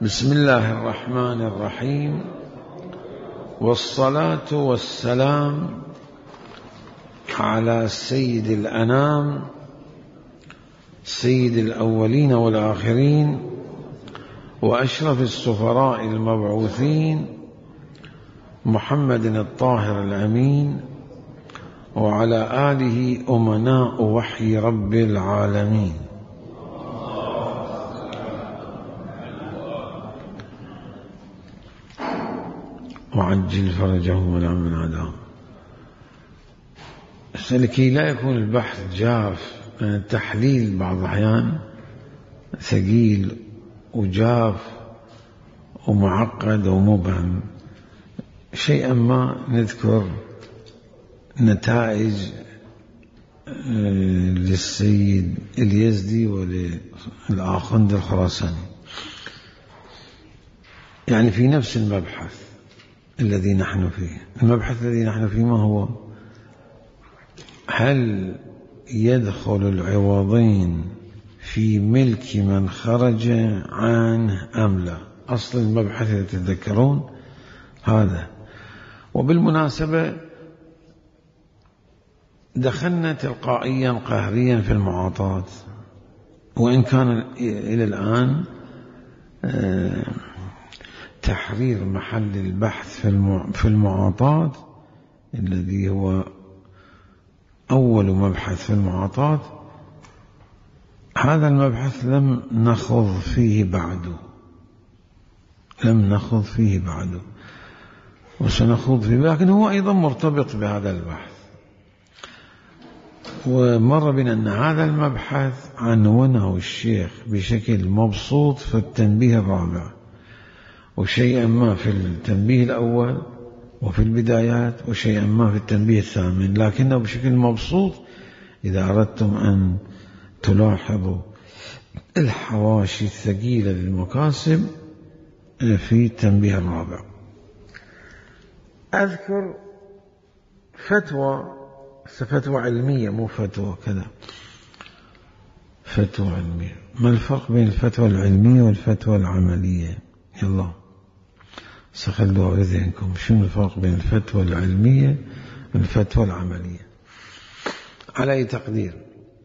بسم الله الرحمن الرحيم، والصلاة والسلام على سيد الأنام، سيد الأولين والآخرين، وأشرف السفراء المبعوثين، محمد الطاهر الأمين، وعلى آله أمناء وحي رب العالمين. وعجل فرجهم ولا من عداهم. لكي لا يكون البحث جاف، التحليل بعض الأحيان ثقيل وجاف ومعقد ومبهم. شيئا ما نذكر نتائج للسيد اليزدي وللآخوند الخراساني، يعني في نفس المبحث الذي نحن فيه. المبحث الذي نحن فيه ما هو؟ هل يدخل العوضين في ملك من خرج عنه أم لا؟ أصل المبحث إذا تتذكرون هذا. وبالمناسبة دخلنا تلقائيا قهريا في المعاطاة، وإن كان إلى الآن تحرير محل البحث في المعاطاة الذي هو أول مبحث في المعاطاة. هذا المبحث لم نخوض فيه بعد، وسنخوض فيه، لكن هو أيضا مرتبط بهذا البحث. ومر بنا أن هذا المبحث عنونه الشيخ بشكل مبسوط في التنبيه الرابع، وشيئا ما في التنبيه الأول وفي البدايات، وشيئا ما في التنبيه الثامن، لكنه بشكل مبسوط إذا أردتم أن تلاحظوا الحواشي الثقيلة للمكاسب في التنبيه الرابع. أذكر فتوى علمية، مو فتوى كذا، فتوى علمية. ما الفرق بين الفتوى العلمية والفتوى العملية؟ يلا سخلوها بذهنكم، شنو الفرق بين الفتوى العلمية والفتوى العملية؟ على أي تقدير؟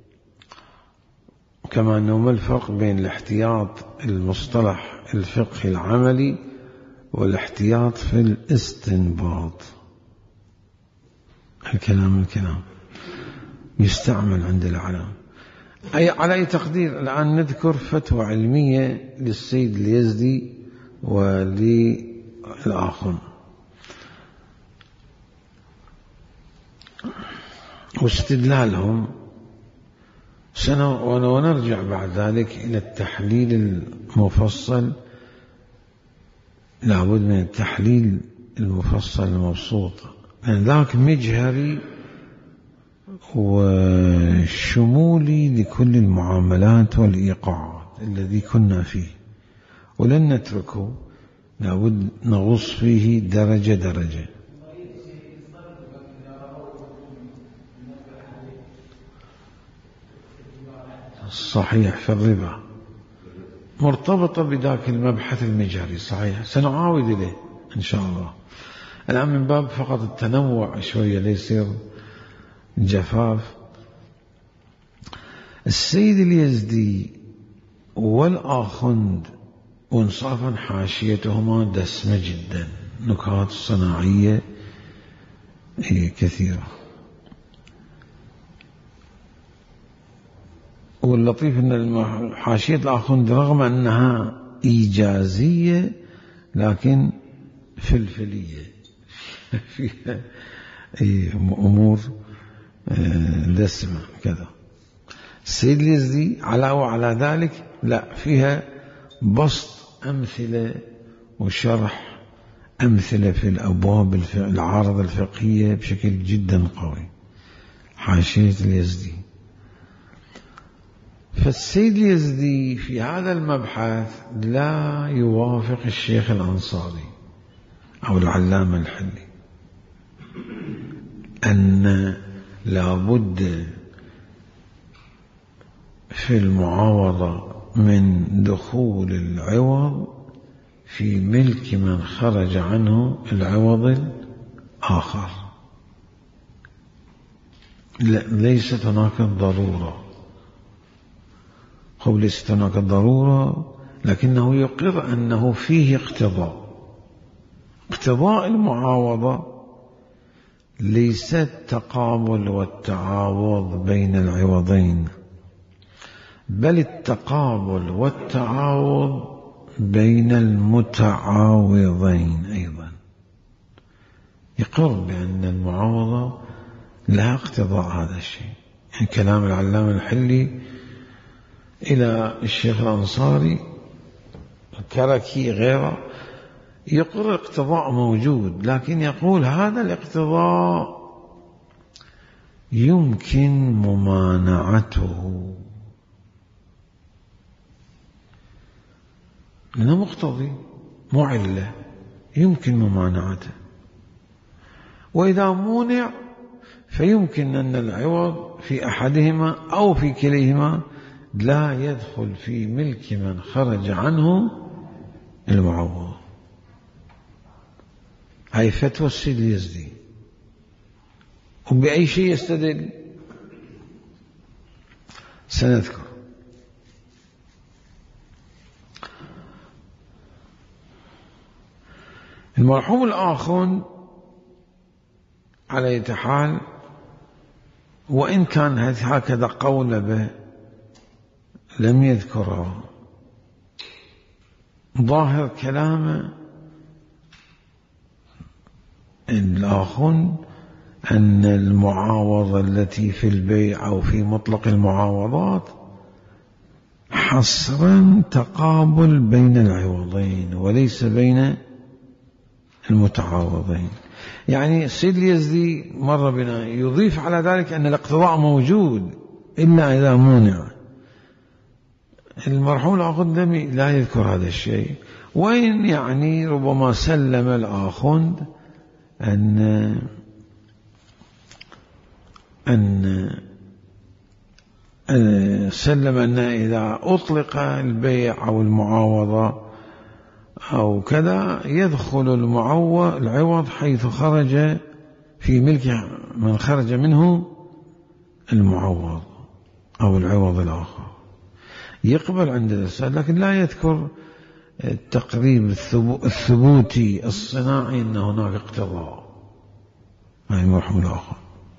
كما أنه ما الفرق بين الاحتياط المصطلح الفقهي العملي والاحتياط في الاستنباط؟ الكلام يستعمل عند العلم. على أي تقدير؟ الآن نذكر فتوى علمية للسيد اليزدي وللآخر، واستدلالهم ونرجع بعد ذلك إلى التحليل المفصل. لابد من التحليل المفصل المبسوط، لأن ذاك مجهري وشمولي لكل المعاملات والإيقاعات الذي كنا فيه، ولن نتركه، لابد نغص فيه درجة درجة. صحيح، في الربا مرتبطة بذاك المبحث المجهري، صحيح، سنعاود إليه إن شاء الله. الآن من باب فقط التنوع شوية ليصير جفاف. السيد اليزدي والآخوند وانصافا حاشيتهما دسمة جدا، نكات صناعية كثيرة. واللطيف أن حاشية الآخوند رغم أنها إيجازية لكن فلفلية، فيها أمور دسمة كذا. السيد اليزدي على ذلك لا، فيها بسط أمثلة وشرح أمثلة في الأبواب العارضة الفقهية بشكل جدا قوي، حاشية اليزدي. فالسيد اليزدي في هذا المبحث لا يوافق الشيخ الأنصاري أو العلامة الحلي، أن لابد في المعاوضة من دخول العوض في ملك من خرج عنه العوض الآخر. ليست هناك ضرورة، هو ليست هناك ضرورة، لكنه يقر أنه فيه اقتضاء المعاوضة ليس التقابل والتعاوض بين العوضين، بل التقابل والتعاوض بين المتعاوضين أيضا. يقر بأن المعاوضة لها اقتضاء هذا الشيء. يعني كلام العلامة الحلي إلى الشيخ الأنصاري الكركي غيره يقر الاقتضاء موجود، لكن يقول هذا الاقتضاء يمكن ممانعته لأنه مقتضي معلة يمكن ممانعته، وإذا مونع فيمكن أن العوض في أحدهما أو في كليهما لا يدخل في ملك من خرج عنه المعوض. هاي فتوى السيد اليزدي. وبأي شيء يستدل سنذكر. المرحوم الآخر على أي حال، وإن كان هكذا قول به لم يذكره، ظاهر كلامه الآخر أن المعاوضة التي في البيع أو في مطلق المعاوضات حصرا تقابل بين العوضين وليس بين المتعاوضين. يعني السيد اليزدي مر بنا يضيف على ذلك أن الاقتضاء موجود إلا إذا منع. المرحوم الآخر لا يذكر هذا الشيء، وإن يعني ربما سلم الآخر أن سلم أن إذا أطلق البيع أو المعاوضة أو كذا يدخل العوض حيث خرج في ملك من خرج منه المعوض أو العوض الآخر، يقبل عند الإنسان، لكن لا يذكر التقريب الثبوتي الصناعي أن هناك اقتضاء. هذا المرحوم الآخر.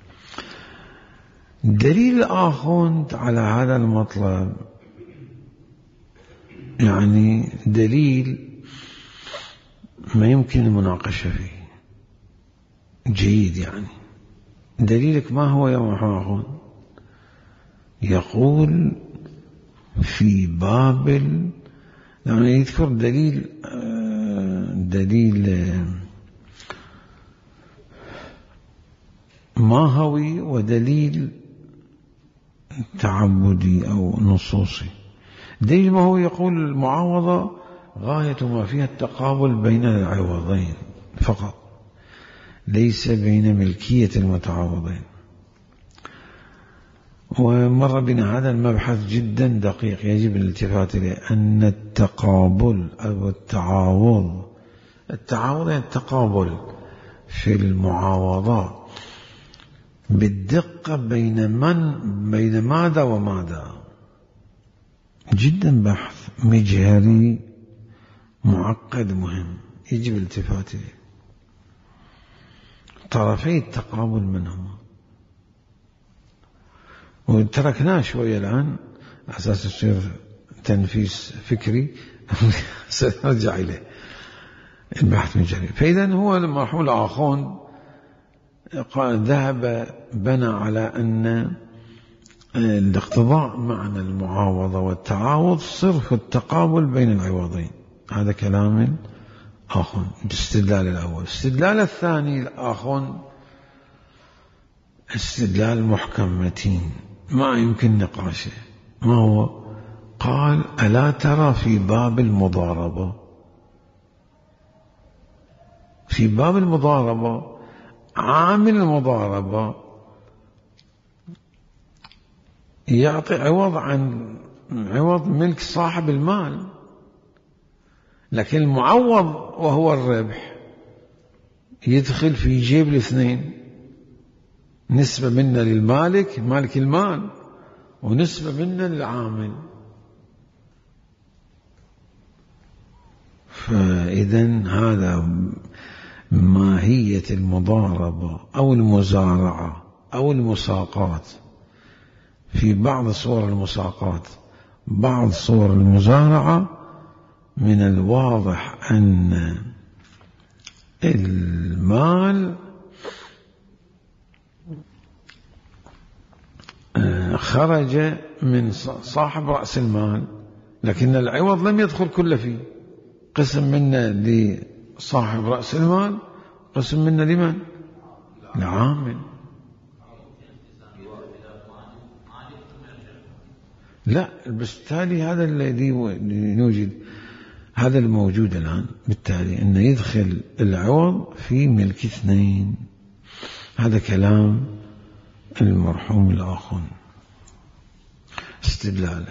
دليل آخر على هذا المطلب، يعني دليل ما يمكن المناقشة فيه جيد. يعني دليلك ما هو يا محمد؟ يقول في باب يعني يذكر دليل ماهوي ودليل تعبدي أو نصوصي. دليل ما هو يقول المعاوضة غاية ما فيها التقابل بين العوضين فقط، ليس بين ملكية المتعاوضين. ومر بنا هذا المبحث جدا دقيق يجب الالتفات إليه، أن التقابل أو التعاوض يعني التقابل في المعاوضات بالدقة بين ماذا وماذا، جدا بحث مجهري معقد مهم يجب الالتفات إليه. طرفي التقابل منهما، وتركناه شوية الآن أساس يصير تنفيس فكري سنرجع إليه البحث مجهري. فإذا هو المرحوم الآخر ذهب بنى على أن الاقتضاء معنى المعاوضة والتعاوض صرف التقابل بين العوضين. هذا كلام آخر. الاستدلال الأول. الاستدلال الثاني الآخر استدلال محكم متين ما يمكن نقاشه. ما هو؟ قال ألا ترى في باب المضاربة، في باب المضاربة عامل المضاربة يعطي عوض عن عوض ملك صاحب المال. لكن المعوض وهو الربح يدخل في جيب الاثنين، نسبة منا للمالك مالك المال ونسبة منا للعامل. فإذن هذا ماهية المضاربة أو المزارعة أو المساقات. في بعض صور المساقات بعض صور المزارعة من الواضح أن المال خرج من صاحب رأس المال، لكن العوض لم يدخل كله فيه، قسم منا لصاحب رأس المال، قسم منا لمن؟ العامل. لا، بالتالي هذا الذي نوجد، هذا الموجود الآن، بالتالي أن يدخل العوض في ملك اثنين. هذا كلام المرحوم الآخون استدلاله.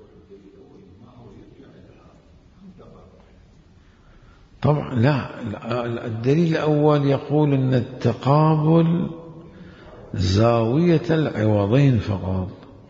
طبعا لا، الدليل الأول يقول أن التقابل زاوية العوضين فقط.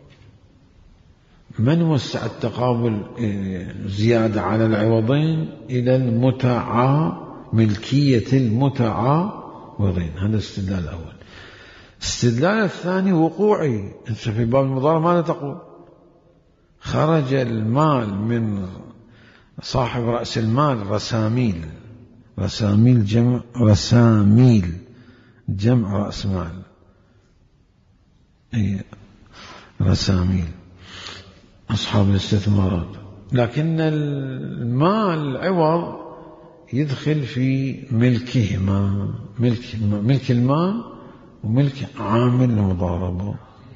من وسع التقابل زيادة على العوضين إلى المتعة، ملكية المتعاوضين. هذا الاستدلال الأول. الاستدلال الثاني وقوعي. أنت في باب المضاربة ماذا تقول؟ خرج المال من صاحب رأس المال رساميل، رساميل جمع رساميل، جمع رأس مال، رساميل أصحاب الاستثمارات. لكن المال العوض يدخل في ملكهما، ملك المال وملك عامل المضاربة.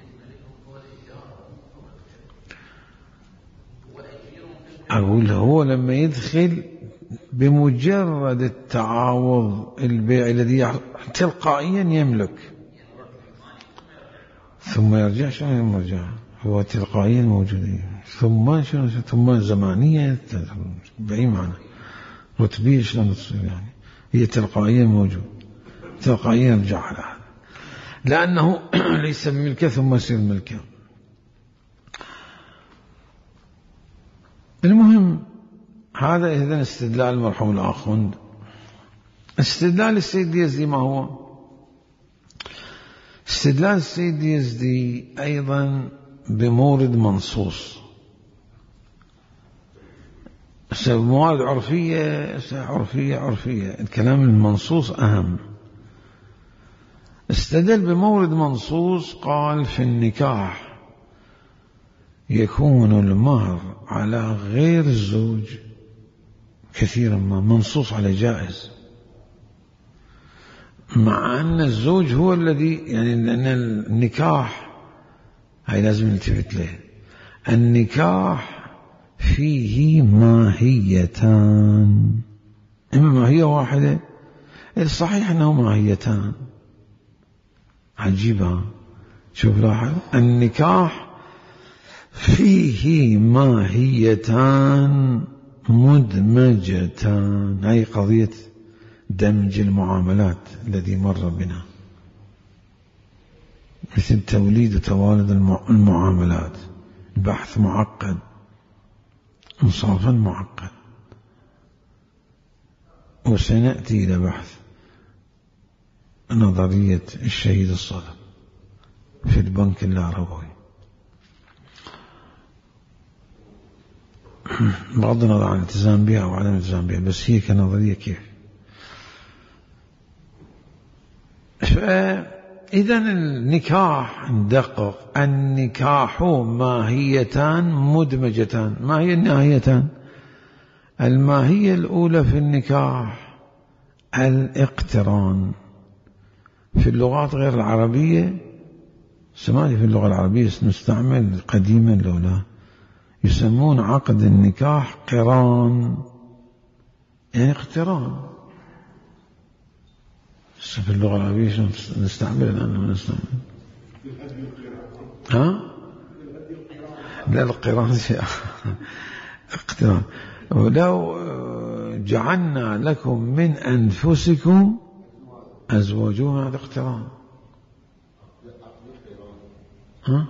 أقول هو لما يدخل بمجرد التعاوض البيع الذي تلقائيا يملك ثم يرجع. شلون يرجع؟ هو تلقائيا موجود، ثم زمانية بأي معنى رتبية شلون تصير؟ يعني هي تلقائيا موجود، تلقائيا يرجع على هذا، لأنه ليس بملكه ثم يصير ملكه. المهم هذا إذن استدلال المرحوم الآخوند. استدلال السيد يزدي ما هو؟ استدلال السيد يزدي أيضا بمورد منصوص. موارد عرفية، الكلام المنصوص أهم. استدل بمورد منصوص، قال في النكاح يكون المهر على غير الزوج كثيرا ما، منصوص على جائز، مع أن الزوج هو الذي يعني، لأن النكاح هاي لازم نلتفت له. النكاح فيه ماهيتان، إما ماهية واحدة، الصحيح أنه ماهيتان. عجيبة، شوف لاحظ، النكاح فيه ماهيتان مدمجتان. هاي قضية دمج المعاملات الذي مر بنا، مثل توليد وتوالد المعاملات، بحث معقد، انصافا معقد، وسنأتي إلى بحث نظرية الشهيد الصادق في البنك اللاروي، بغض النظر عن الالتزام بها أو عدم الالتزام بها، بس هي كنظرية كيف. فإذن النكاح ندقق، النكاح ماهيتان مدمجتان. ما هي الناهيتان؟ الماهية الأولى في النكاح الاقتران. في اللغات غير العربية، سمعني، في اللغة العربية نستعمل قديما لولا، يسمون عقد النكاح قران، يعني اقتران. في اللغة العربية نستعمل الآن، نستعمل لا القران اقتران. ولو جعلنا لكم من أنفسكم أزواجا. هذا اقتران. ها؟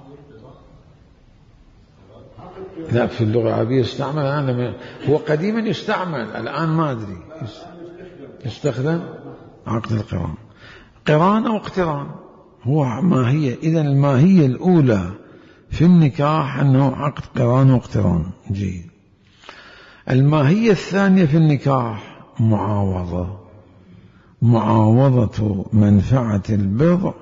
لا، في اللغة العربية يستعمل الآن، هو قديما يستعمل، الآن ما أدري يستخدم عقد القران، قران أو اقتران. هو ماهية، إذن الماهية الأولى في النكاح أنه عقد قران واقتران. جيد. الماهية الثانية في النكاح معاوضة منفعة البضع،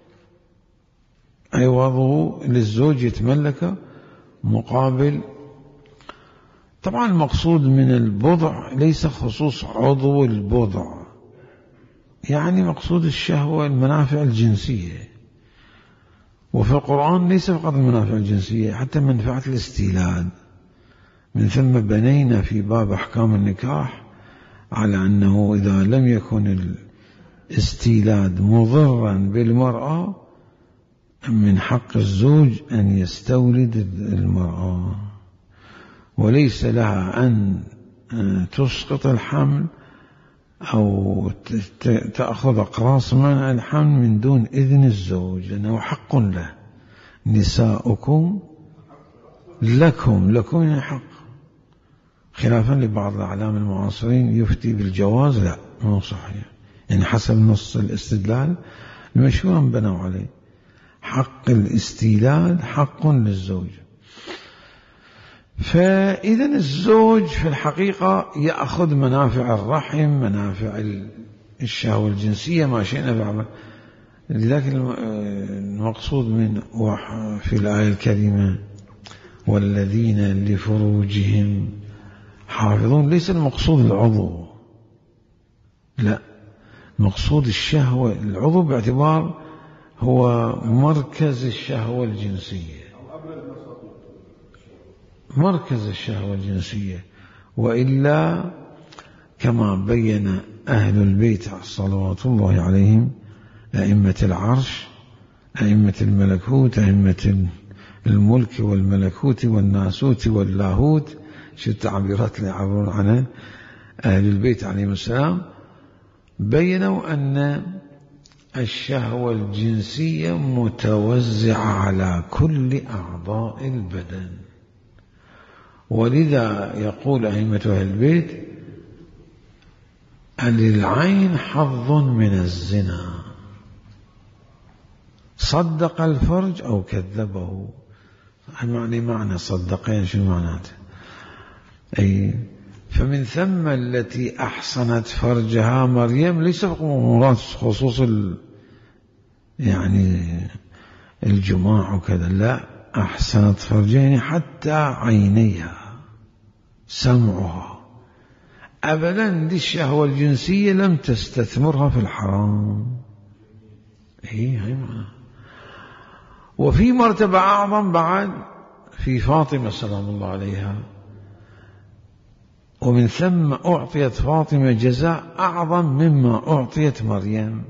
عوضه للزوج يتملكه مقابل. طبعا المقصود من البضع ليس خصوص عضو البضع، يعني مقصود الشهوة، المنافع الجنسية. وفي القرآن ليس فقط المنافع الجنسية، حتى منفعة الاستيلاد. من ثم بنينا في باب أحكام النكاح على أنه إذا لم يكن الاستيلاد مضرا بالمرأة من حق الزوج أن يستولد المرأة، وليس لها أن تسقط الحمل أو تأخذ أقراص منع الحمل من دون إذن الزوج، لأنه حق له. نساؤكم لكم يعني حق، خلافا لبعض الأعلام المعاصرين يفتي بالجواز. لا، مو صحيح، يعني حسب نص الاستدلال المشهور بنوا عليه حق الاستيلاد حق للزوج. فإذا الزوج في الحقيقة يأخذ منافع الرحم، منافع الشهوة الجنسية، ما شئنا بعمل. لذلك المقصود من في الآية الكريمة والذين لفروجهم حافظون، ليس المقصود العضو، لا، مقصود الشهوة. العضو باعتبار هو مركز الشهوة الجنسية، مركز الشهوة الجنسية. وإلا كما بين أهل البيت صلوات الله عليهم، أئمة العرش، أئمة الملكوت، أئمة الملك والملكوت والناسوت واللاهوت، شو التعبيرات اللي يعبرون عنها أهل البيت عليهم السلام، بينوا أن الشهوة الجنسية متوزعة على كل أعضاء البدن. ولذا يقول أئمة أهل البيت أن للعين حظ من الزنا، صدق الفرج أو كذبه. معنى صدقين شو معناته؟ أي فمن ثم التي أحصنت فرجها مريم، ليس مراد خصوص يعني الجماع وكذا، لا، أحسنت فرجين حتى عينيها، سمعها، أبدا دي الشهوة الجنسية لم تستثمرها في الحرام. هي معنى. وفي مرتبة أعظم بعد في فاطمة سلام الله عليها، ومن ثم أعطيت فاطمة جزاء أعظم مما أعطيت مريم.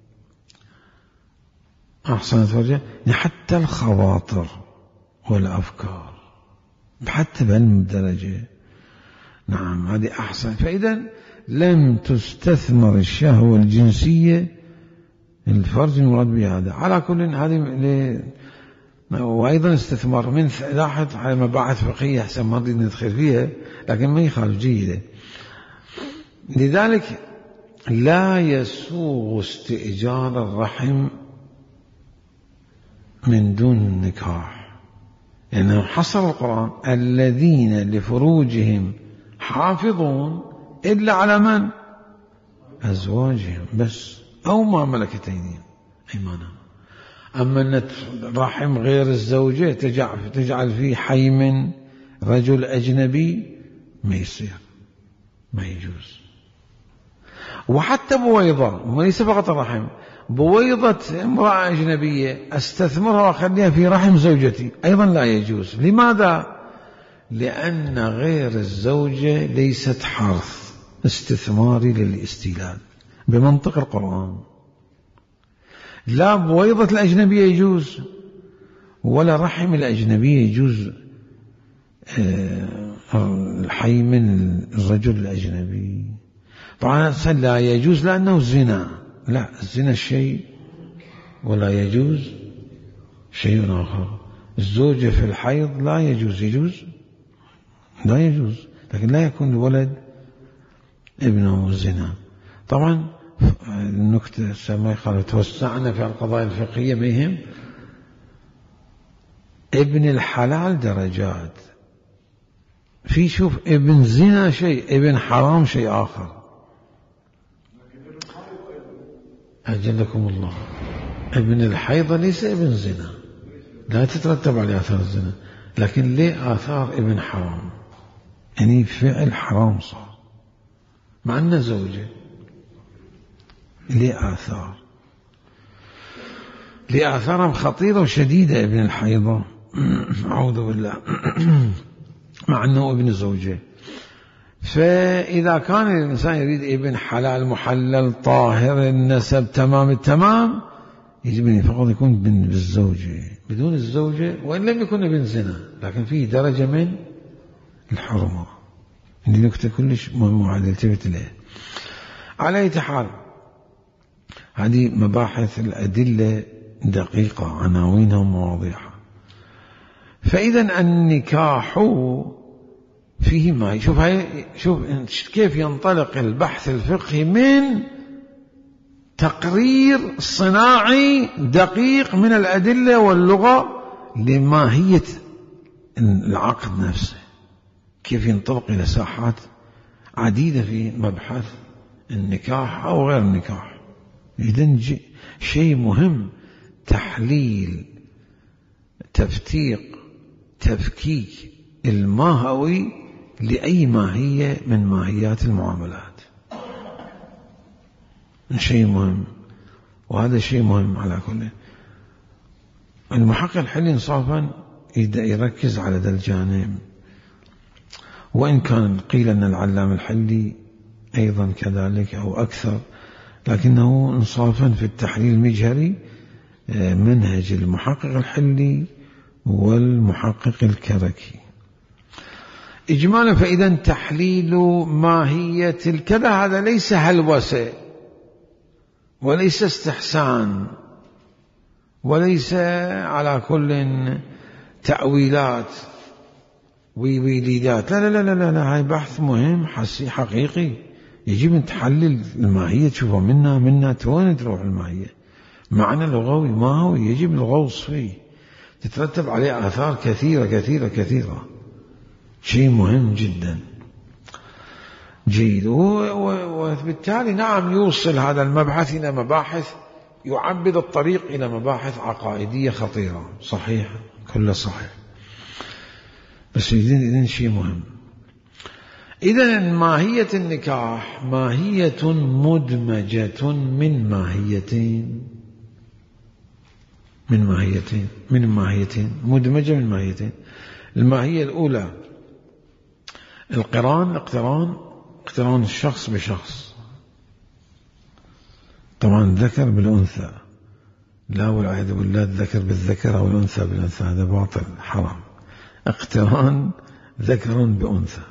أحسنت فرجها، حتى الخواطر والأفكار، حتى بهالدرجة. نعم، هذه أحسن. فإذا لم تستثمر الشهوة الجنسية، الفرج المراد بهذا. على كل هذه وأيضا استثمار من لاحظ على مباحث فقهية أحسن ما نريد ندخل فيها، لكن ما يخالف جيدة. لذلك لا يسوغ استئجار الرحم من دون نكاح، لأنه حصر القرآن الذين لفروجهم حافظون إلا على من؟ أزواجهم بس، أو ما ملكت أيمانهم. أما أن الرحم غير الزوجة تجعل فيه حي من رجل أجنبي، ما يصير، ما يجوز. وحتى بويضة، وليس فقط الرحم، بويضة امرأة أجنبية أستثمرها وأخليها في رحم زوجتي أيضا لا يجوز. لماذا؟ لأن غير الزوجة ليست حرث استثماري للاستيلاد بمنطق القرآن. لا بويضة الأجنبية يجوز، ولا رحم الأجنبية يجوز الحي من الرجل الأجنبي. طبعا لا يجوز لأنه زنا، لا، الزنا شيء ولا يجوز شيء آخر. الزوجة في الحيض لا يجوز، لا يجوز، لكن لا يكون الولد ابنه زنا. طبعا النكتة سمي قال توسعنا في القضايا الفقهية بهم. ابن الحلال درجات، في شوف ابن زنا شيء، ابن حرام شيء آخر. أجلكم الله، ابن الحيض ليس ابن زنا، لا تترتب عليه آثار الزنا، لكن ليه آثار ابن حرام، يعني فعل حرام صار مع أنه زوجة، ليه آثارهم خطيرة وشديدة. ابن الحيضة أعوذ بالله مع أنه ابن الزوجة. فإذا كان الإنسان يريد ابن حلال محلل طاهر النسب تمام التمام، يجب أن فقط يكون بالزوجة، بدون الزوجة وإن لم يكن ابن زنا، لكن فيه درجة من الحرمة. هذه نكتة كلش مهمة التفت لها. على أي حال هذه مباحث الأدلة دقيقة، عناوينها ومواضيعها. فإذا النكاح فيه ما شوف كيف ينطلق البحث الفقهي من تقرير صناعي دقيق من الأدلة واللغة لماهية العقد نفسه، كيف ينطلق إلى ساحات عديدة في مبحث النكاح أو غير النكاح. إذن شيء مهم، تحليل، تفتيق، تفكيك الماهوي لأي ماهية من ماهيات المعاملات، شيء مهم. وهذا شيء مهم على كل. المحقق الحلي انصافا يركز على ذا الجانب، وإن كان قيل أن العلامة الحلي أيضا كذلك أو أكثر، لكنه انصافا في التحليل المجهري منهج المحقق الحلي والمحقق الكركي إجمالا. فإذا تحليل ماهية الكذا هذا ليس هلوسة وليس استحسان وليس على كل تأويلات ويليدات، لا لا لا لا لا، هاي بحث مهم حقيقي. يجب أن تحلل الماهية، تشوفها منا توين تروح الماهية، معنى لغوي ما هو، يجب الغوص فيه، تترتب عليه آثار كثيرة كثيرة كثيرة. شيء مهم جدا جيد. وبالتالي نعم يوصل هذا المبحث إلى مباحث، يعبد الطريق إلى مباحث عقائدية خطيرة، صحيح، كله صحيح، بس إذن شيء مهم. إذن ماهية النكاح ماهية مدمجة من ماهيتين مدمجة من ماهيتين. الماهية الأولى اقتران الشخص بشخص، طبعا الذكر بالأنثى، لا والعياذ بالله الذكر بالذكر أو الأنثى بالأنثى، هذا باطل حرام. اقتران ذكر بأنثى،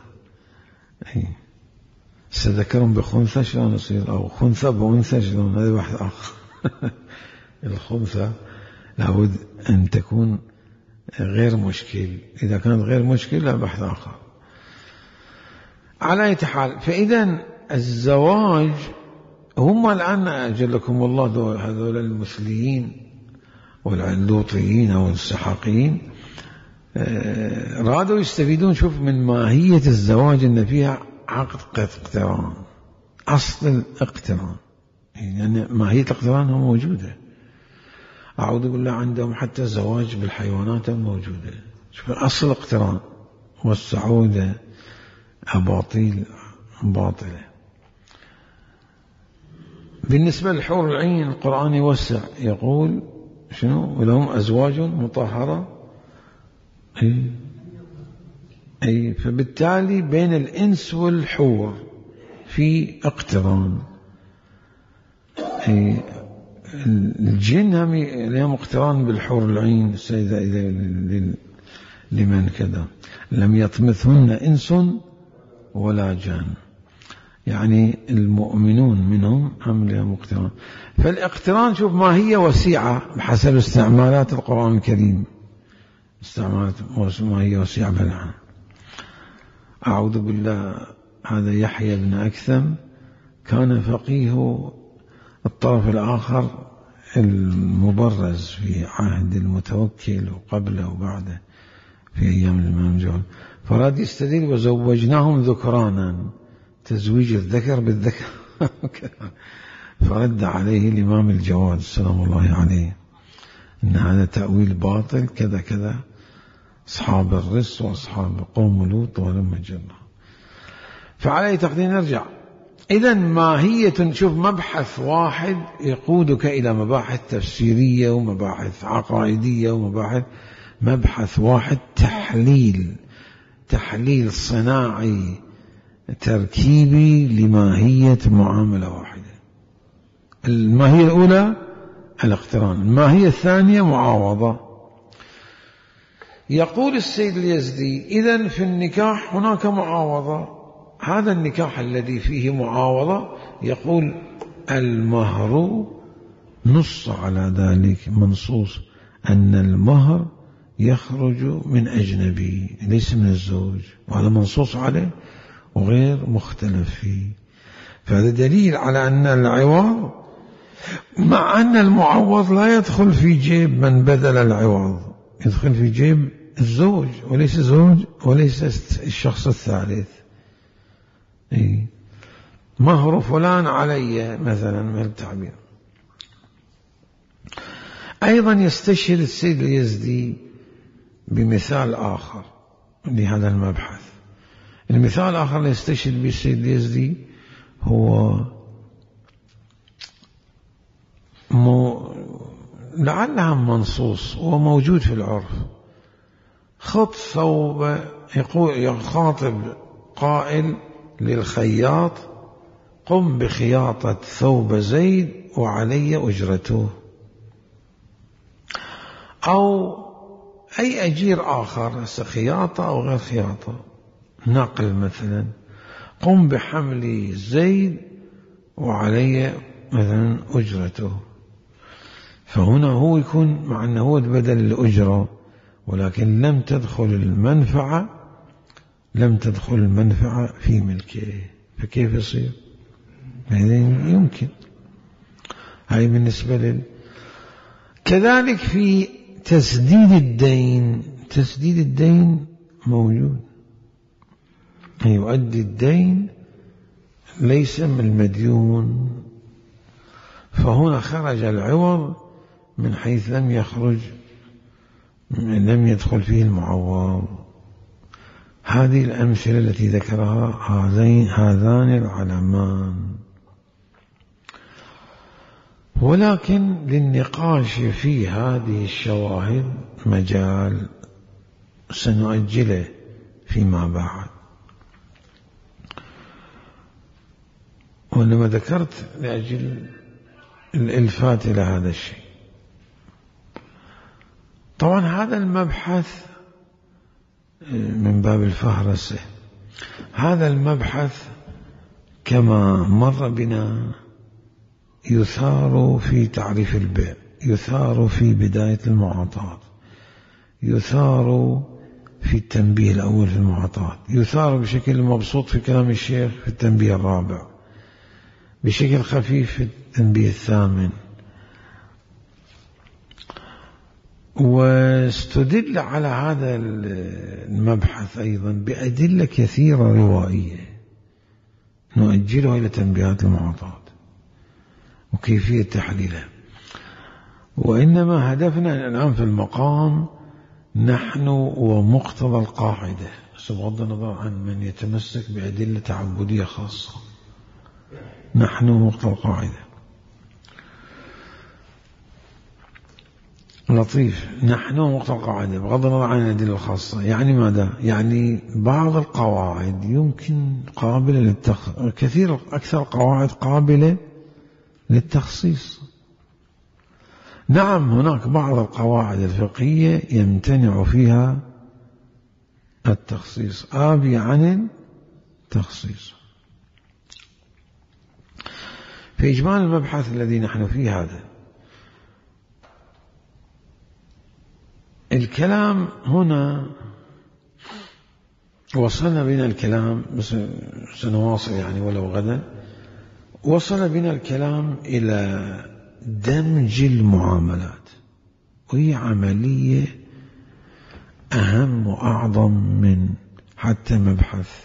ذكر بخنثى شلون يصير، أو خنثى بأنثى شلون، هذا بحث آخر. الخنثى لابد أن تكون غير مشكل، إذا كانت غير مشكل لا بحث آخر. على أي حال، فإذا الزواج هم الآن أجلكم الله هذول المثليين والعلوطيين أو السحاقيين رادوا يستفيدون، شوف، من ماهية الزواج أن فيها عقد اقتران، أصل الاقتران، يعني ماهية الاقتران هو موجودة. أعوذ بالله عندهم حتى الزواج بالحيوانات موجودة، شوف أصل الاقتران. والسعودة أباطيل باطلة. بالنسبة للحور العين القرآن يوسع، يقول شنو؟ ولهم أزواج مطهرة. أي فبالتالي بين الإنس والحور في اقتران. الجن هم لهم اقتران بالحور العين، السيدة لمن كذا لم يطمثهن إنس ولا جان، يعني المؤمنون منهم عمل مقتران. فالاقتران شوف ما هي وسيعة بحسب استعمالات القرآن الكريم، استعمالات ما هي وسيعة بالعام. أعوذ بالله، هذا يحيى بن أكثم كان فقيه الطرف الآخر المبرز في عهد المتوكل وقبله وبعده في أيام الإمام جعفر، فراد يستدل وزوجناهم ذكرانا، تزويج الذكر بالذكر فرد عليه الإمام الجواد سلام الله عليه إن هذا تأويل باطل كذا كذا، أصحاب الرس وأصحاب قوم لوط ولما جرى. فعليه تقدير نرجع. إذن ماهية، شوف مبحث واحد يقودك إلى مباحث تفسيرية ومباحث عقائدية ومباحث، مبحث واحد تحليل صناعي تركيبي لماهية معاملة واحدة. الماهية الأولى الاقتران، الماهية الثانية معاوضة. يقول السيد اليزدي إذن في النكاح هناك معاوضة. هذا النكاح الذي فيه معاوضة يقول المهر، نص على ذلك منصوص أن المهر يخرج من أجنبي ليس من الزوج، وهذا منصوص عليه وغير مختلف فيه. فهذا دليل على أن العوض، مع أن المعوض لا يدخل في جيب من بذل العوض، يدخل في جيب الزوج وليس الزوج وليس الشخص الثالث. مهر فلان علي مثلا من التعبير. أيضا يستشهد السيد اليزدي بمثال آخر لهذا المبحث. المثال الآخر اللي يستشهد به السيد اليزدي هو لعلها منصوص وموجود في العرف. خط ثوب، يخاطب قائل للخياط قم بخياطة ثوب زيد وعلي أجرته، أو أي أجير آخر، خياطة أو غير خياطة، نقل مثلا قم بحمل زيد وعلي مثلا أجرته. فهنا هو يكون مع أنه هو بدل الأجرة، ولكن لم تدخل المنفعة في ملكه، فكيف يصير؟ يمكن. هاي بالنسبة كذلك في تسديد الدين موجود، يؤدي الدين ليس من المديون، فهنا خرج العوض من حيث لم يدخل فيه المعوض. هذه الأمثلة التي ذكرها هذان العلمان. ولكن للنقاش في هذه الشواهد مجال سنؤجله فيما بعد، وإنما ذكرت لأجل الإلفات إلى هذا الشيء. طبعا هذا المبحث من باب الفهرسة، هذا المبحث كما مر بنا يثار في تعريف البيع، يثار في بداية المعاطاة، يثار في التنبيه الأول في المعاطاة، يثار بشكل مبسوط في كلام الشيخ في التنبيه الرابع، بشكل خفيف في التنبيه الثامن. واستدل على هذا المبحث أيضا بأدلة كثيرة روائية نؤجلها إلى تنبيهات المعاطاة وكيفية تحليلها. وإنما هدفنا الآن في المقام نحن ومقتضى القاعدة، بغض النظر عن من يتمسك بأدلة تعبدية خاصة، نحن ومقتضى القاعدة. لطيف، نحن ومقتضى القاعدة بغض النظر عن الأدلة الخاصة. يعني ماذا؟ يعني بعض القواعد يمكن قابلة أكثر القواعد قابلة للتخصيص. نعم، هناك بعض القواعد الفقهية يمتنع فيها التخصيص، آبي عن التخصيص. في إجمال المبحث الذي نحن فيه هذا، الكلام هنا وصلنا بنا الكلام، سنواصل يعني ولو غدا، وصل بنا الكلام إلى دمج المعاملات، وهي عملية أهم وأعظم من حتى مبحث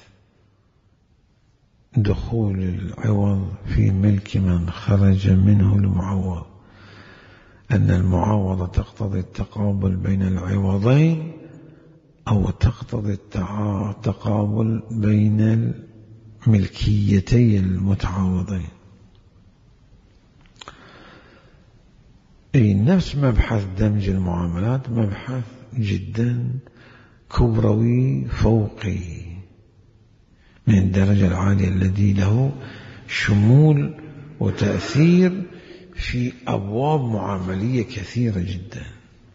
دخول العوض في ملك من خرج منه المعوض، أن المعاوضة تقتضي التقابل بين العوضين أو تقتضي التقابل بين الملكيتي المتعاوضين. أي نفس مبحث دمج المعاملات مبحث جدا كبروي فوقي من الدرجة العالية، الذي له شمول وتأثير في أبواب معاملية كثيرة جدا.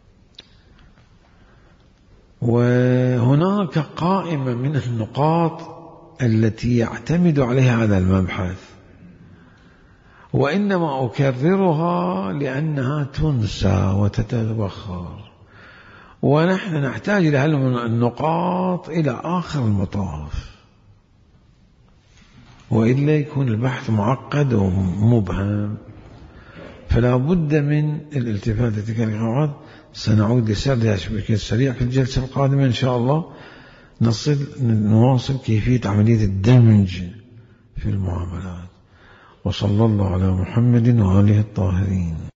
وهناك قائمة من النقاط التي يعتمد عليها هذا المبحث، وإنما أكررها لأنها تنسى وتتبخر، ونحن نحتاج إلى هذه النقاط إلى آخر المطاف، وإلا يكون البحث معقد ومبهم. فلا بد من الالتفات لتلك القواعد. سنعود لسردها بشكل سريع في الجلسة القادمة إن شاء الله، نواصل كيفية عملية الدمج في المعاملات. وصلى الله على محمد وآله الطاهرين.